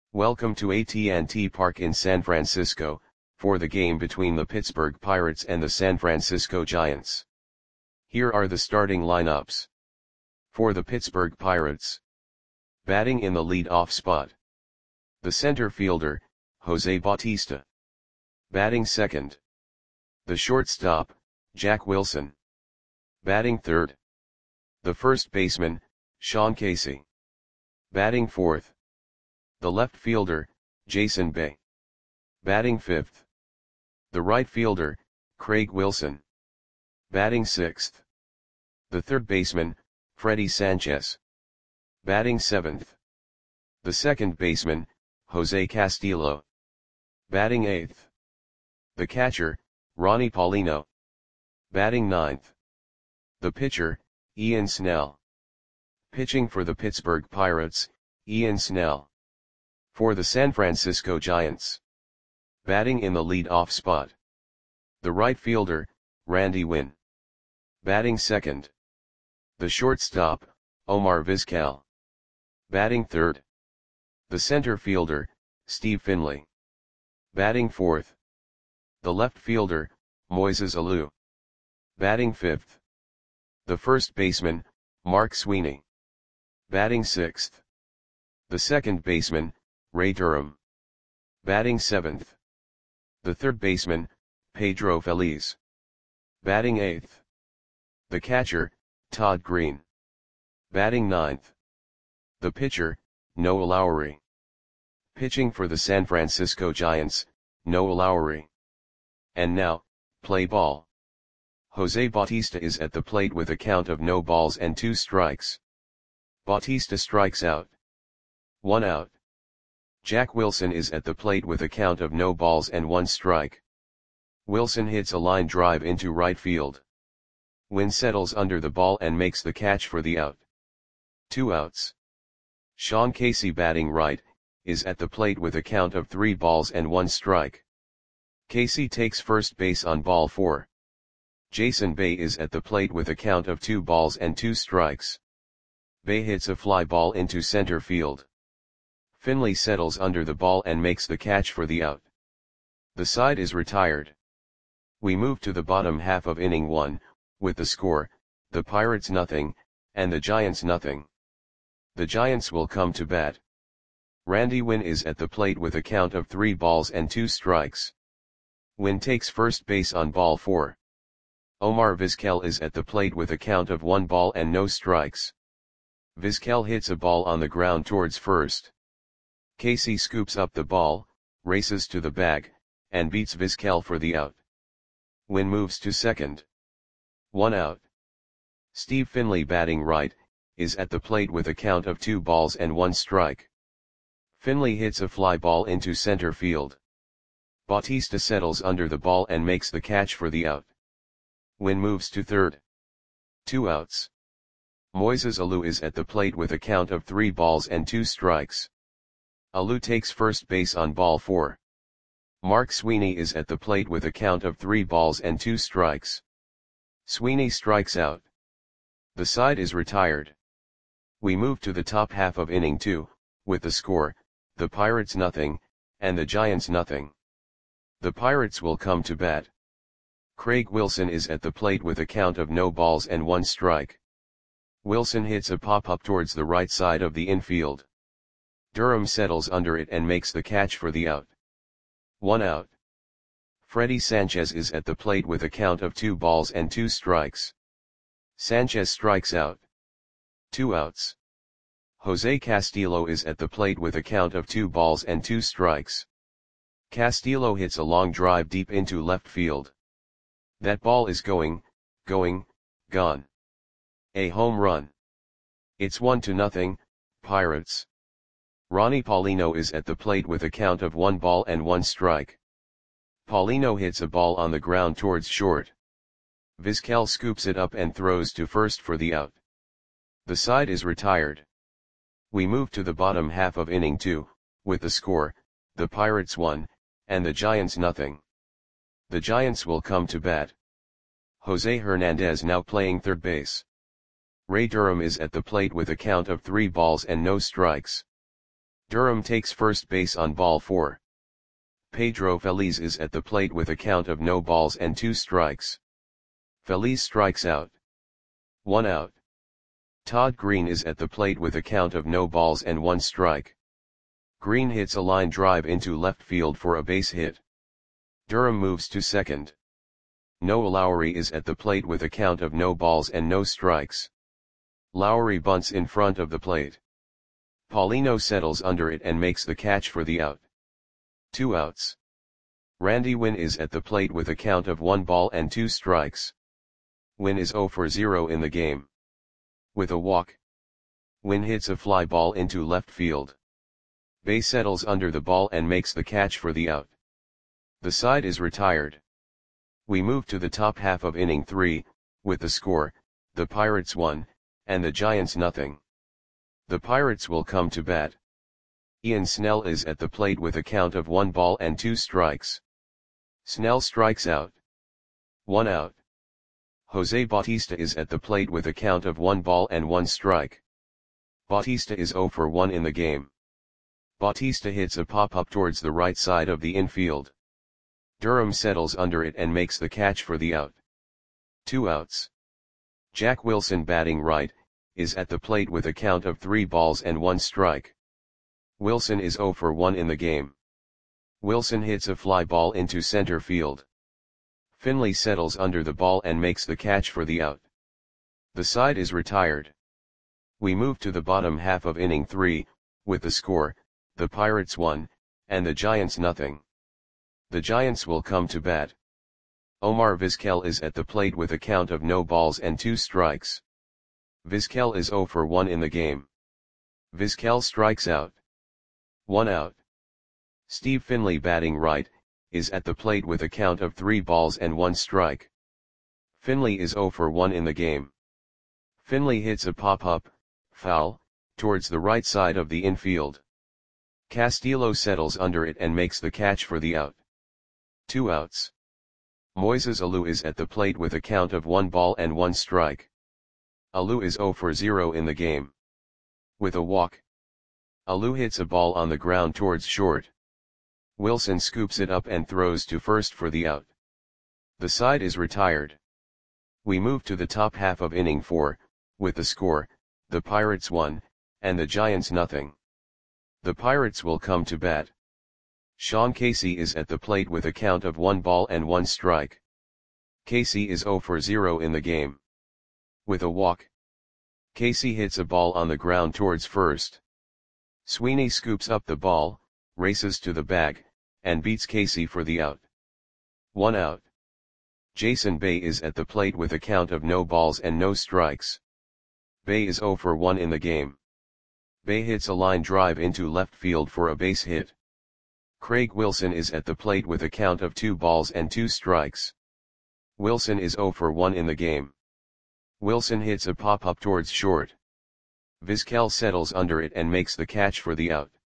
Welcome to AT&T Park in San Francisco, for the game between the Pittsburgh Pirates and the San Francisco Giants. Here are the starting lineups. For the Pittsburgh Pirates. Batting in the lead-off spot. The center fielder, Jose Bautista. Batting second. The shortstop, Jack Wilson. Batting third. The first baseman, Sean Casey. Batting fourth. The left fielder, Jason Bay. Batting fifth. The right fielder, Craig Wilson. Batting sixth. The third baseman, Freddie Sanchez. Batting seventh. The second baseman, Jose Castillo. Batting eighth. The catcher, Ronnie Paulino. Batting ninth. The pitcher, Ian Snell. Pitching for the Pittsburgh Pirates, Ian Snell. For the San Francisco Giants. Batting in the lead-off spot. The right fielder, Randy Winn. Batting second. The shortstop, Omar Vizquel. Batting third. The center fielder, Steve Finley. Batting fourth. The left fielder, Moises Alou. Batting fifth. The first baseman, Mark Sweeney. Batting sixth. The second baseman, Ray Durham. Batting seventh. The third baseman, Pedro Feliz. Batting eighth. The catcher, Todd Green. Batting ninth. The pitcher, Noah Lowry. Pitching for the San Francisco Giants, Noah Lowry. And now, play ball. Jose Bautista is at the plate with a count of no balls and 2 strikes. Bautista strikes out. 1 out. Jack Wilson is at the plate with a count of no balls and 1 strike. Wilson hits a line drive into right field. Winn settles under the ball and makes the catch for the out. 2 outs. Sean Casey, batting right, is at the plate with a count of 3 balls and 1 strike. Casey takes first base on ball 4. Jason Bay is at the plate with a count of 2 balls and 2 strikes. Bay hits a fly ball into center field. Finley settles under the ball and makes the catch for the out. The side is retired. We move to the bottom half of inning 1, with the score, the Pirates nothing, and the Giants nothing. The Giants will come to bat. Randy Winn is at the plate with a count of 3 balls and 2 strikes. Winn takes first base on ball 4. Omar Vizquel is at the plate with a count of 1 ball and no strikes. Vizquel hits a ball on the ground towards first. Casey scoops up the ball, races to the bag, and beats Vizquel for the out. Winn moves to second. 1 out. Steve Finley, batting right, is at the plate with a count of 2 balls and 1 strike. Finley hits a fly ball into center field. Bautista settles under the ball and makes the catch for the out. Winn moves to third. 2 outs. Moises Alou is at the plate with a count of 3 balls and 2 strikes. Alou takes first base on ball 4. Mark Sweeney is at the plate with a count of 3 balls and 2 strikes. Sweeney strikes out. The side is retired. We move to the top half of inning 2, with the score, the Pirates nothing, and the Giants nothing. The Pirates will come to bat. Craig Wilson is at the plate with a count of no balls and 1 strike. Wilson hits a pop-up towards the right side of the infield. Durham settles under it and makes the catch for the out. 1 out. Freddie Sanchez is at the plate with a count of 2 balls and 2 strikes. Sanchez strikes out. 2 outs. Jose Castillo is at the plate with a count of 2 balls and 2 strikes. Castillo hits a long drive deep into left field. That ball is gone. A home run. It's 1-0, Pirates. Ronnie Paulino is at the plate with a count of 1 ball and 1 strike. Paulino hits a ball on the ground towards short. Vizquel scoops it up and throws to first for the out. The side is retired. We move to the bottom half of inning 2, with the score, the Pirates 1, and the Giants nothing. The Giants will come to bat. Jose Hernandez now playing third base. Ray Durham is at the plate with a count of 3 balls and no strikes. Durham takes first base on ball 4. Pedro Feliz is at the plate with a count of no balls and 2 strikes. Feliz strikes out. 1 out. Todd Green is at the plate with a count of no balls and 1 strike. Green hits a line drive into left field for a base hit. Durham moves to second. Noah Lowry is at the plate with a count of no balls and no strikes. Lowry bunts in front of the plate. Paulino settles under it and makes the catch for the out. 2 outs. Randy Winn is at the plate with a count of 1 ball and 2 strikes. Winn is 0 for 0 in the game. With a walk, Winn hits a fly ball into left field. Bay settles under the ball and makes the catch for the out. The side is retired. We move to the top half of inning 3, with the score, the Pirates 1, and the Giants nothing. The Pirates will come to bat. Ian Snell is at the plate with a count of 1 ball and 2 strikes. Snell strikes out. 1 out. Jose Bautista is at the plate with a count of 1 ball and 1 strike. Bautista is 0 for 1 in the game. Bautista hits a pop-up towards the right side of the infield. Durham settles under it and makes the catch for the out. 2 outs. Jack Wilson, batting right, is at the plate with a count of 3 balls and 1 strike. Wilson is 0 for 1 in the game. Wilson hits a fly ball into center field. Finley settles under the ball and makes the catch for the out. The side is retired. We move to the bottom half of inning 3, with the score, the Pirates 1, and the Giants nothing. The Giants will come to bat. Omar Vizquel is at the plate with a count of no balls and 2 strikes. Vizquel is 0 for 1 in the game. Vizquel strikes out. 1 out. Steve Finley, batting right, is at the plate with a count of 3 balls and 1 strike. Finley is 0 for 1 in the game. Finley hits a pop-up, foul, towards the right side of the infield. Castillo settles under it and makes the catch for the out. 2 outs. Moises Alou is at the plate with a count of 1 ball and 1 strike. Alou is 0 for 0 in the game. With a walk, Alou hits a ball on the ground towards short. Wilson scoops it up and throws to first for the out. The side is retired. We move to the top half of inning 4, with the score, the Pirates 1, and the Giants nothing. The Pirates will come to bat. Sean Casey is at the plate with a count of 1 ball and 1 strike. Casey is 0 for 0 in the game. With a walk, Casey hits a ball on the ground towards first. Sweeney scoops up the ball, races to the bag, and beats Casey for the out. 1 out. Jason Bay is at the plate with a count of no balls and no strikes. Bay is 0 for 1 in the game. Bay hits a line drive into left field for a base hit. Craig Wilson is at the plate with a count of 2 balls and 2 strikes. Wilson is 0 for 1 in the game. Wilson hits a pop-up towards short. Vizquel settles under it and makes the catch for the out.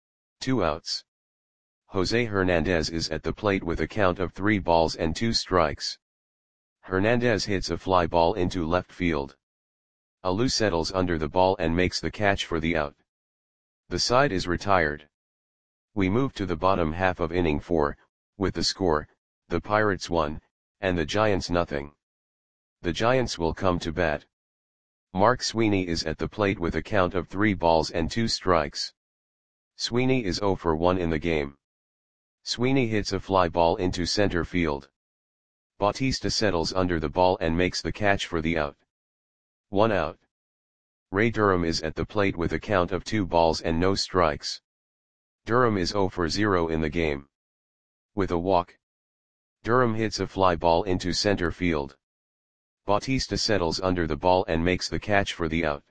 2 outs. Jose Hernandez is at the plate with a count of 3 balls and 2 strikes. Hernandez hits a fly ball into left field. Alou settles under the ball and makes the catch for the out. The side is retired. We move to the bottom half of inning 4, with the score, the Pirates 1, and the Giants nothing. The Giants will come to bat. Mark Sweeney is at the plate with a count of 3 balls and 2 strikes. Sweeney is 0 for 1 in the game. Sweeney hits a fly ball into center field. Bautista settles under the ball and makes the catch for the out. 1 out. Ray Durham is at the plate with a count of 2 balls and no strikes. Durham is 0 for 0 in the game. With a walk, Durham hits a fly ball into center field. Bautista settles under the ball and makes the catch for the out.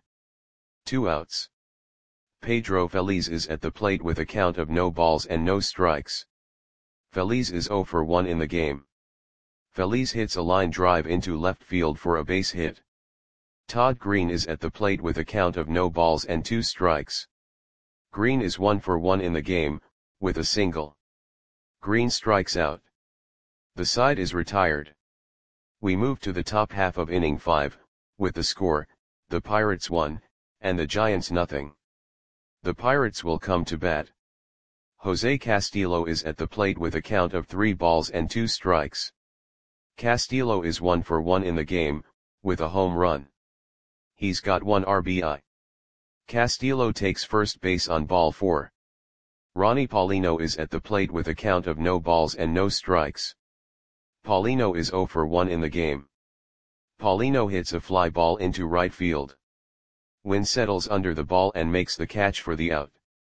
2 outs. Pedro Feliz is at the plate with a count of no balls and no strikes. Feliz is 0 for 1 in the game. Feliz hits a line drive into left field for a base hit. Todd Green is at the plate with a count of no balls and 2 strikes. Green is 1 for 1 in the game, with a single. Green strikes out. The side is retired. We move to the top half of inning 5, with the score, the Pirates 1, and the Giants nothing. The Pirates will come to bat. Jose Castillo is at the plate with a count of 3 balls and 2 strikes. Castillo is 1 for 1 in the game, with a home run. He's got 1 RBI. Castillo takes first base on ball 4. Ronnie Paulino is at the plate with a count of no balls and no strikes. Paulino is 0 for 1 in the game. Paulino hits a fly ball into right field. Wynn settles under the ball and makes the catch for the out.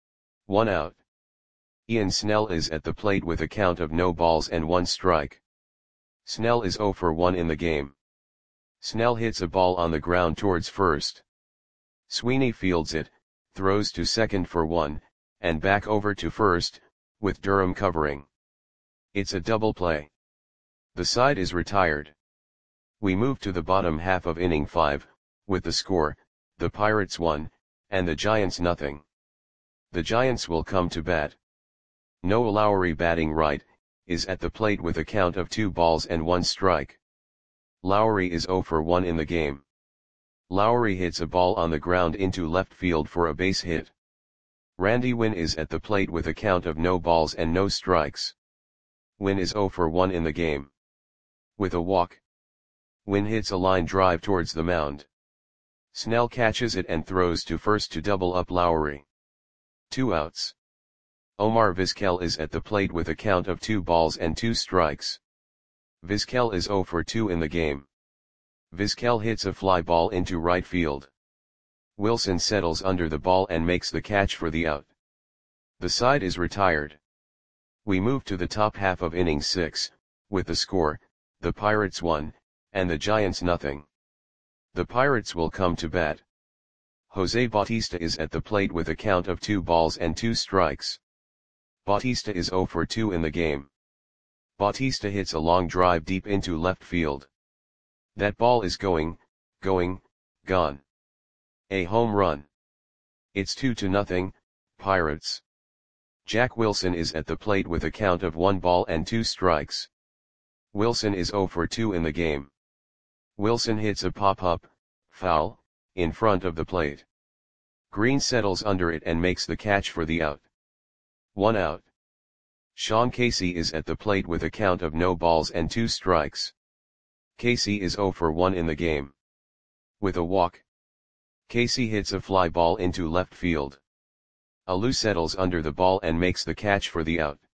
1 out. Ian Snell is at the plate with a count of no balls and 1 strike. Snell is 0 for 1 in the game. Snell hits a ball on the ground towards first. Sweeney fields it, throws to second for 1, and back over to first, with Durham covering. It's a double play. The side is retired. We move to the bottom half of inning 5, with the score, the Pirates 1, and the Giants nothing. The Giants will come to bat. Noah Lowry, batting right, is at the plate with a count of 2 balls and 1 strike. Lowry is 0 for 1 in the game. Lowry hits a ball on the ground into left field for a base hit. Randy Wynn is at the plate with a count of no balls and no strikes. Wynn is 0 for 1 in the game. With a walk, Wynn hits a line drive towards the mound. Snell catches it and throws to first to double up Lowry. 2 outs. Omar Vizquel is at the plate with a count of 2 balls and 2 strikes. Vizquel is 0 for 2 in the game. Vizquel hits a fly ball into right field. Wilson settles under the ball and makes the catch for the out. The side is retired. We move to the top half of inning 6, with the score, the Pirates 1, and the Giants nothing. The Pirates will come to bat. Jose Bautista is at the plate with a count of 2 balls and 2 strikes. Bautista is 0 for 2 in the game. Bautista hits a long drive deep into left field. That ball is going, gone. A home run. It's 2-0, Pirates. Jack Wilson is at the plate with a count of 1 ball and 2 strikes. Wilson is 0 for 2 in the game. Wilson hits a pop-up, foul, in front of the plate. Green settles under it and makes the catch for the out. 1 out. Sean Casey is at the plate with a count of no balls and 2 strikes. Casey is 0 for 1 in the game. With a walk, Casey hits a fly ball into left field. Alou settles under the ball and makes the catch for the out.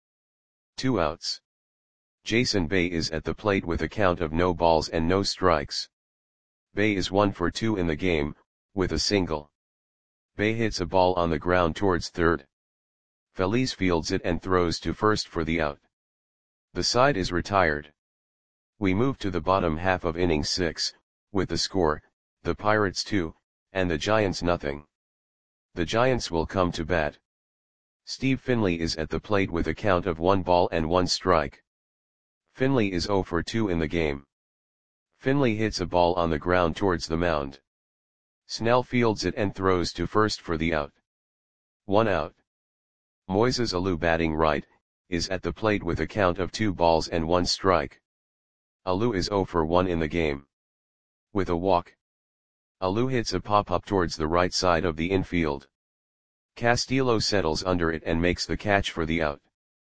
2 outs. Jason Bay is at the plate with a count of no balls and no strikes. Bay is 1 for 2 in the game, with a single. Bay hits a ball on the ground towards third. Feliz fields it and throws to first for the out. The side is retired. We move to the bottom half of inning 6, with the score, the Pirates 2, and the Giants nothing. The Giants will come to bat. Steve Finley is at the plate with a count of 1 ball and 1 strike. Finley is 0 for 2 in the game. Finley hits a ball on the ground towards the mound. Snell fields it and throws to first for the out. 1 out. Moises Alou, batting right, is at the plate with a count of 2 balls and 1 strike. Alou is 0 for 1 in the game. With a walk, Alou hits a pop-up towards the right side of the infield. Castillo settles under it and makes the catch for the out.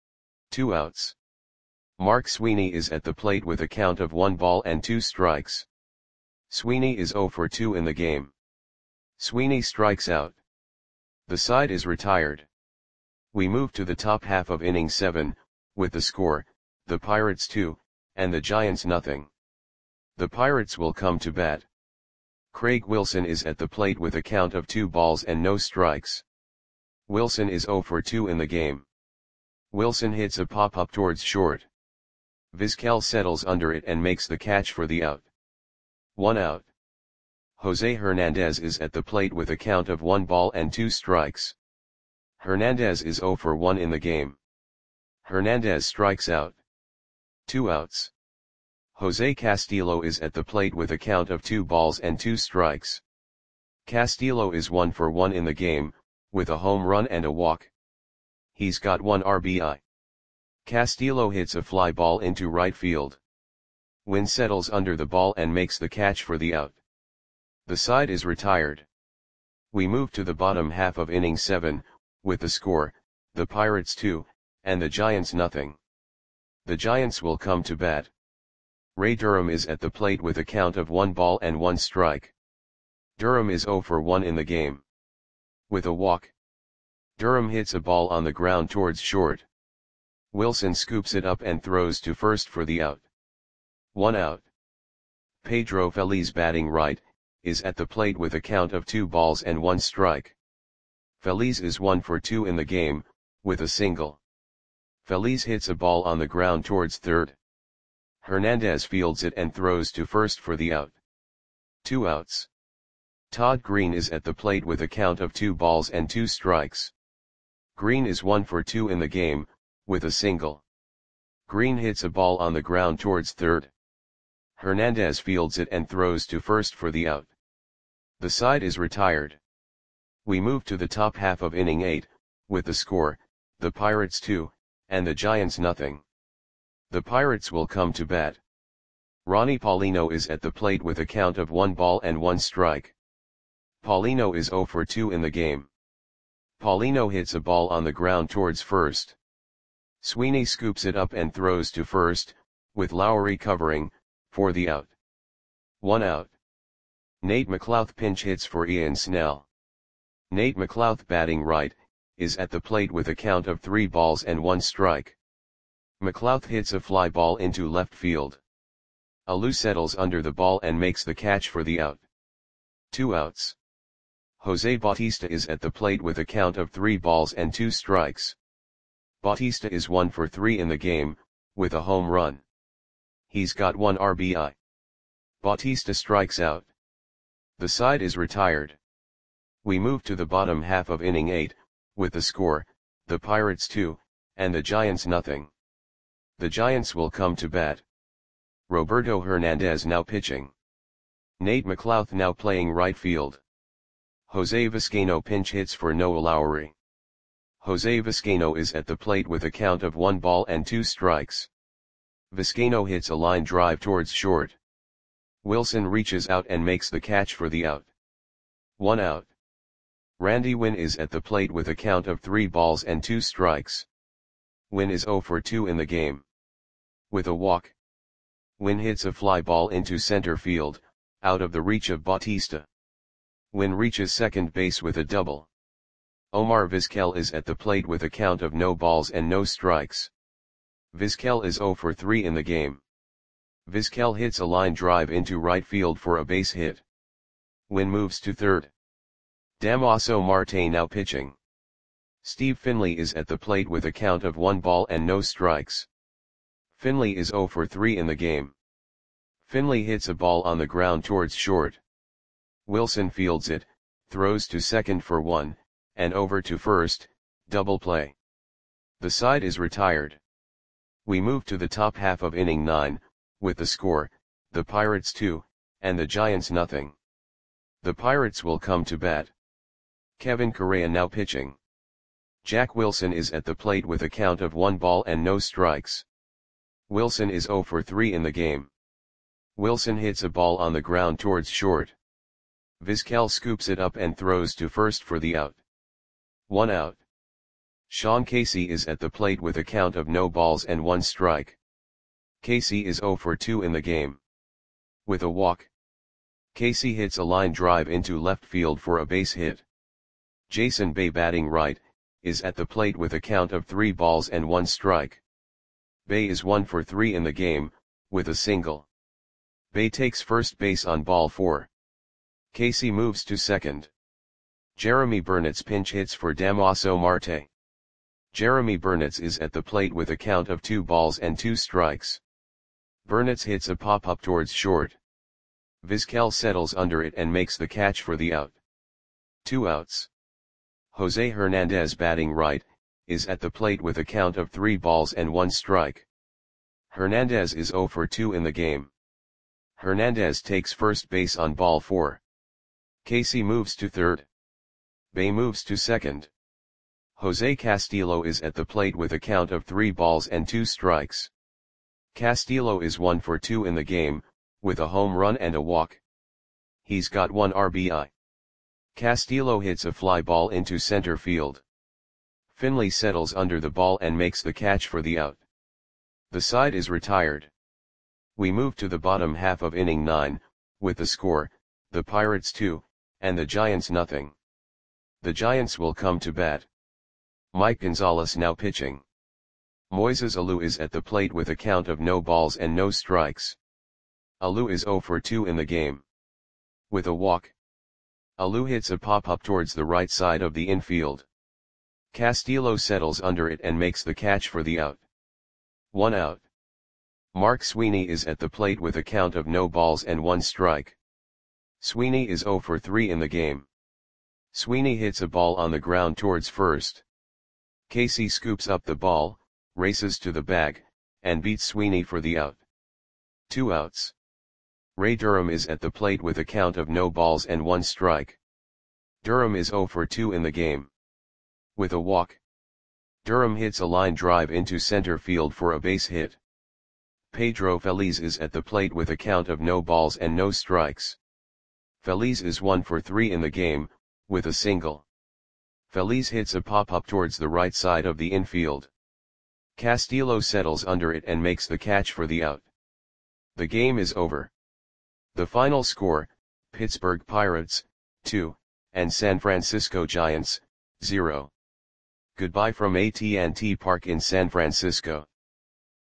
2 outs. Mark Sweeney is at the plate with a count of 1 ball and 2 strikes. Sweeney is 0 for 2 in the game. Sweeney strikes out. The side is retired. We move to the top half of inning 7, with the score, the Pirates 2, and the Giants nothing. The Pirates will come to bat. Craig Wilson is at the plate with a count of 2 balls and no strikes. Wilson is 0 for 2 in the game. Wilson hits a pop-up towards short. Vizquel settles under it and makes the catch for the out. 1 out. Jose Hernandez is at the plate with a count of 1 ball and 2 strikes. Hernandez is 0 for 1 in the game. Hernandez strikes out. 2 outs. Jose Castillo is at the plate with a count of 2 balls and 2 strikes. Castillo is 1 for 1 in the game, with a home run and a walk. He's got 1 RBI. Castillo hits a fly ball into right field. Wynn settles under the ball and makes the catch for the out. The side is retired. We move to the bottom half of inning 7, with the score, the Pirates 2, and the Giants nothing. The Giants will come to bat. Ray Durham is at the plate with a count of 1 ball and 1 strike. Durham is 0 for 1 in the game. With a walk, Durham hits a ball on the ground towards short. Wilson scoops it up and throws to first for the out. 1 out. Pedro Feliz, batting right, is at the plate with a count of 2 balls and 1 strike. Feliz is 1 for 2 in the game, with a single. Feliz hits a ball on the ground towards third. Hernandez fields it and throws to first for the out. 2 outs. Todd Green is at the plate with a count of 2 balls and 2 strikes. Green is 1 for 2 in the game, with a single. Green hits a ball on the ground towards third. Hernandez fields it and throws to first for the out. The side is retired. We move to the top half of inning 8, with the score, the Pirates 2, and the Giants nothing. The Pirates will come to bat. Ronnie Paulino is at the plate with a count of 1 ball and 1 strike. Paulino is 0 for 2 in the game. Paulino hits a ball on the ground towards first. Sweeney scoops it up and throws to first, with Lowry covering, for the out. 1 out. Nate McLouth pinch hits for Ian Snell. Nate McLouth, batting right, is at the plate with a count of 3 balls and 1 strike. McLouth hits a fly ball into left field. Alou settles under the ball and makes the catch for the out. 2 outs. Jose Bautista is at the plate with a count of 3 balls and 2 strikes. Bautista is 1 for 3 in the game, with a home run. He's got 1 RBI. Bautista strikes out. The side is retired. We move to the bottom half of inning 8, with the score, the Pirates 2, and the Giants nothing. The Giants will come to bat. Roberto Hernandez now pitching. Nate McLouth now playing right field. Jose Vizcaino pinch hits for Noah Lowry. Jose Vizcaino is at the plate with a count of 1 ball and 2 strikes. Vizcaino hits a line drive towards short. Wilson reaches out and makes the catch for the out. 1 out. Randy Winn is at the plate with a count of 3 balls and 2 strikes. Winn is 0 for 2 in the game. With a walk, Winn hits a fly ball into center field, out of the reach of Bautista. Winn reaches second base with a double. Omar Vizquel is at the plate with a count of no balls and no strikes. Vizquel is 0 for 3 in the game. Vizquel hits a line drive into right field for a base hit. Winn moves to third. Damaso Marte now pitching. Steve Finley is at the plate with a count of 1 ball and no strikes. Finley is 0 for 3 in the game. Finley hits a ball on the ground towards short. Wilson fields it, throws to second for 1, and over to first, double play. The side is retired. We move to the top half of inning 9, with the score, the Pirates 2, and the Giants nothing. The Pirates will come to bat. Kevin Correa now pitching. Jack Wilson is at the plate with a count of 1 ball and no strikes. Wilson is 0 for 3 in the game. Wilson hits a ball on the ground towards short. Vizquel scoops it up and throws to first for the out. 1 out. Sean Casey is at the plate with a count of no balls and 1 strike. Casey is 0 for 2 in the game. With a walk, Casey hits a line drive into left field for a base hit. Jason Bay, batting right, is at the plate with a count of 3 balls and 1 strike. Bay is 1 for 3 in the game, with a single. Bay takes first base on ball 4. Casey moves to second. Jeremy Burnitz pinch hits for Damaso Marte. Jeremy Burnitz is at the plate with a count of 2 balls and 2 strikes. Burnitz hits a pop-up towards short. Vizquel settles under it and makes the catch for the out. 2 outs. Jose Hernandez, batting right, is at the plate with a count of 3 balls and 1 strike. Hernandez is 0 for 2 in the game. Hernandez takes first base on ball 4. Casey moves to third. Bay moves to second. Jose Castillo is at the plate with a count of 3 balls and 2 strikes. Castillo is 1 for 2 in the game, with a home run and a walk. He's got 1 RBI. Castillo hits a fly ball into center field. Finley settles under the ball and makes the catch for the out. The side is retired. We move to the bottom half of inning 9, with the score, the Pirates 2, and the Giants nothing. The Giants will come to bat. Mike Gonzalez now pitching. Moises Alou is at the plate with a count of no balls and no strikes. Alou is 0 for 2 in the game. With a walk. Alou hits a pop-up towards the right side of the infield. Castillo settles under it and makes the catch for the out. 1 out. Mark Sweeney is at the plate with a count of no balls and 1 strike. Sweeney is 0 for 3 in the game. Sweeney hits a ball on the ground towards first. Casey scoops up the ball, races to the bag, and beats Sweeney for the out. 2 outs. Ray Durham is at the plate with a count of no balls and 1 strike. Durham is 0 for 2 in the game. With a walk. Durham hits a line drive into center field for a base hit. Pedro Feliz is at the plate with a count of no balls and no strikes. Feliz is 1 for 3 in the game, with a single. Feliz hits a pop-up towards the right side of the infield. Castillo settles under it and makes the catch for the out. The game is over. The final score, Pittsburgh Pirates, 2, and San Francisco Giants, 0. Goodbye from AT&T Park in San Francisco.